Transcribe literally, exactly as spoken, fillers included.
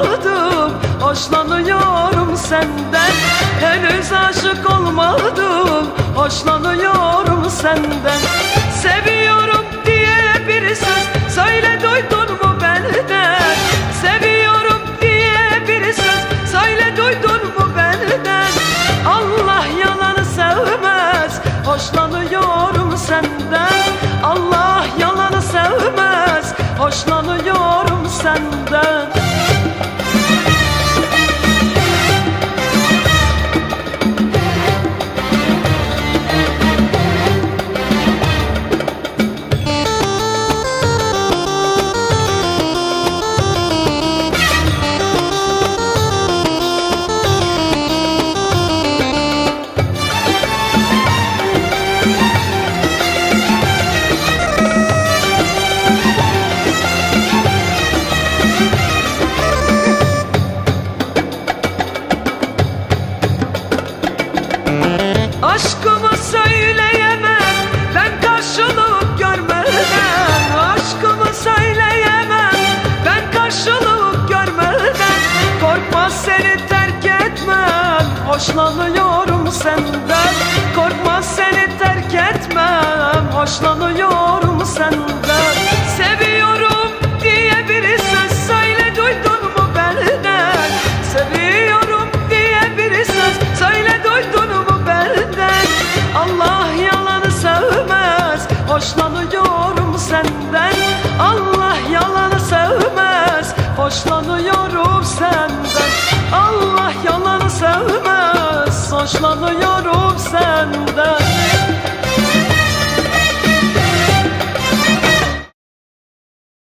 olmadım, hoşlanıyorum senden. Henüz aşık olmadım, hoşlanıyorum senden. Seviyorum diye bir söz söyle, duydun mu benden? Seviyorum diye bir söz söyle, duydun mu benden? Allah yalanı sevmez, hoşlanıyorum senden. Allah yalanı sevmez, hoşlanıyorum senden. Aşkımı söyleyemem, ben karşılık görmeden. Aşkımı söyleyemem, ben karşılık görmeden. Korkma seni terk etmem, hoşlanıyorum senden. Korkma seni terk etmem, hoşlanıyorum senden. Seviyorum diye bir söz söyle, duydun mu benden? Seviyorum diye bir söz söyle, duydun mu? Allah yalanı sevmez, hoşlanıyorum senden. Allah yalanı sevmez, hoşlanıyorum senden. Allah yalanı sevmez, hoşlanıyorum senden.